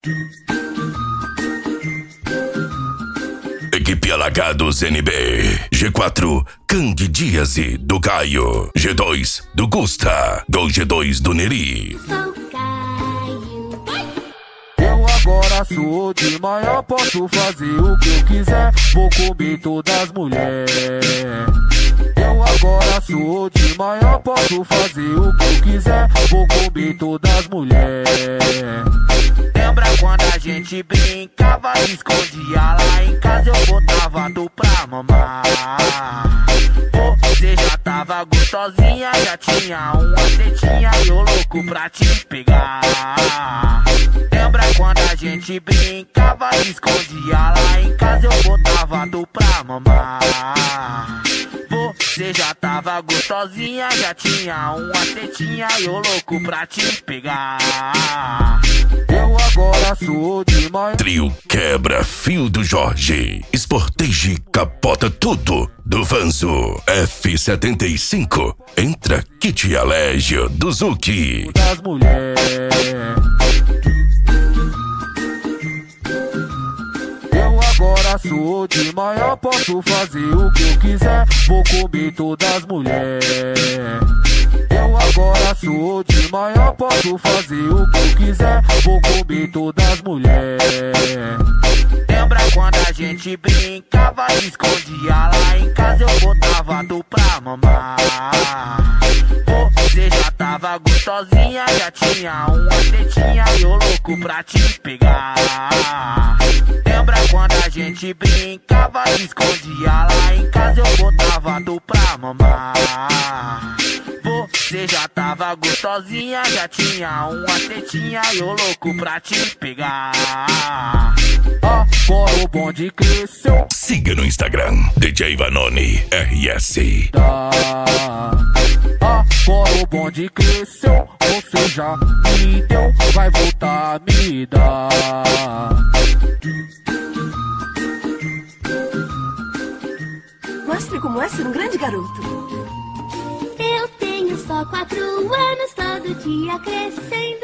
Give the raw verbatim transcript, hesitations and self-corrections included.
Equipe Alagados N B. G quatro, Candy Dias e do Caio. G dois, do Gusta. Do G dois, do Neri. Sou Caio. Eu agora sou de maior, posso fazer o que eu quiser. Vou comer todas as mulheres. Eu agora sou de maior, posso fazer o que eu quiser. Vou comer todas as mulheres. Lembra quando a gente brincava, escondia lá em casa, eu botava tu pra mamar. Você já tava gostosinha, já tinha uma tetinha e eu louco pra te pegar. Lembra quando a gente brincava, escondia lá em casa, eu botava tu pra mamar. Você já tava gostosinha, já tinha uma tetinha e eu louco pra te pegar. Eu agora sou de maior. Trio Quebra Fio do Jorge. Sportage capota tudo do Vanzo. F setenta e cinco. Entra Kit Alégio do Zuki. Das mulheres. Eu agora sou de maior, posso fazer o que eu quiser. Vou comer todas as mulheres. Eu agora sou de maior, posso fazer o que eu quiser. Vou comer todas as mulheres. Lembra quando a gente brincava, escondia lá em casa, eu botava tu pra mamar. Você já tava gostosinha, já tinha uma tetinha e eu louco pra te pegar. Lembra quando a gente brincava, escondia lá em casa, eu botava tu pra mamar. Você já tava gostosinha, já tinha uma tetinha e eu louco pra te pegar. Agora o bonde cresceu. Siga no Instagram, D J Vanoni R S. Agora o bonde cresceu. Você já me deu, vai voltar a me dar. Mostre como é ser um grande garoto. Eu tenho só quatro anos, todo dia crescendo.